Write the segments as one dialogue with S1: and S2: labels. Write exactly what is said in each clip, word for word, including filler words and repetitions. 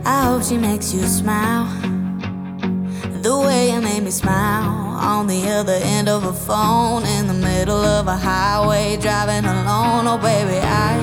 S1: I hope she makes you smile the way you made me smile on the other end of a phone in the middle of a highway driving alone. Oh baby, I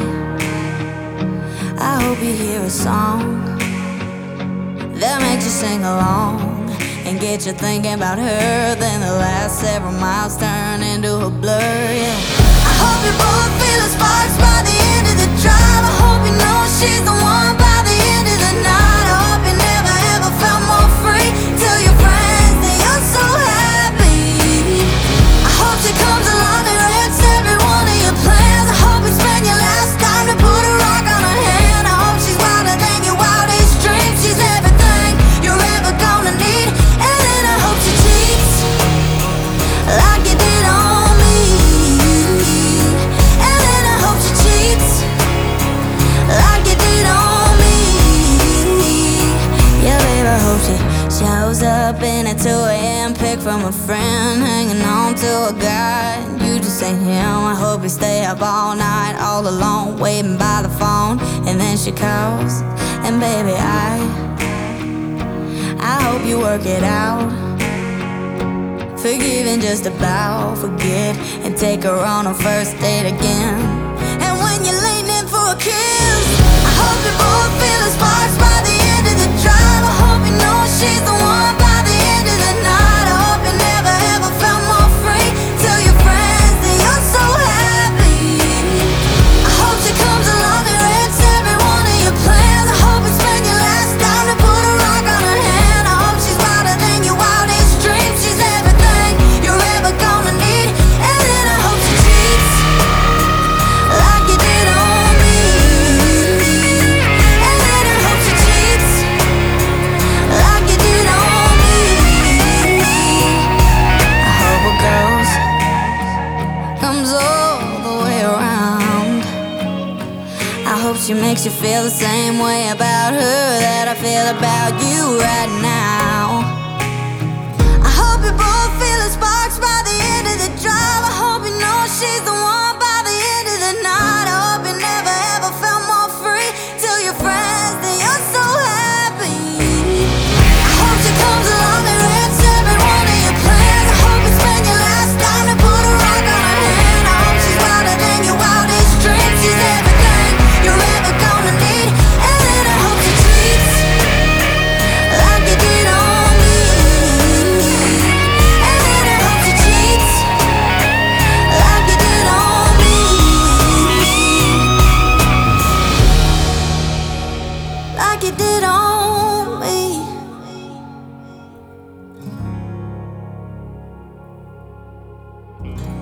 S1: I hope you hear a song that makes you sing along and get you thinking about her. Then the last several miles turn into a blur, yeah. I hope you both feel the sparks by the end of the drive. I hope you know she's the one by the end of the night. I hope you never ever felt more free. Tell your friends that you're so happy. I hope she comes along and wrecks every one of your plans. I hope you spend your last time to put a rock on her hand. I hope she's wilder than your wildest dreams. She's everything you're ever gonna need. And then I hope she cheats like you did on me. And then I hope she cheats like you did on me. Yeah, babe, I hope she shows up in at two a.m. pick from a friend, hanging on to a guy. You just ain't him. I hope you stay up all night, all alone, waiting by the phone. And then she calls, and baby, I I hope you work it out. Forgive and just about forget, and take her on a first date again. And when you're leaning in for a kiss, I hope you both feel the sparks by the end of the drive. I hope you know she's the one by the end of the night. I hope you never ever felt more free. Tell your friends that you're so happy. I hope she comes along and wrecks every one of your plans. I hope you spend your last time to put a rock on her hand. I hope she's wilder than your wildest dreams. She's everything you're ever gonna need. And then I hope she cheats like you did on me. And then I hope she cheats like you did on me. I hope a ghost comes all the way around. I hope she makes you feel the same way about her that I feel about you right now. I hope you both feel the sparks by the end of the drive. I hope you know she's the one by the end of the night. I hope you never ever felt more free. Tell your friends that you're so happy. I hope she comes along and wrecks every one of your plans. I hope you spend your last time to put a rock on her hand. I hope she's wilder than your wildest dreams. She's everything you're ever gonna need. And then I hope she cheats like you did on me. And then I hope she cheats like you did on me. Like you did on me.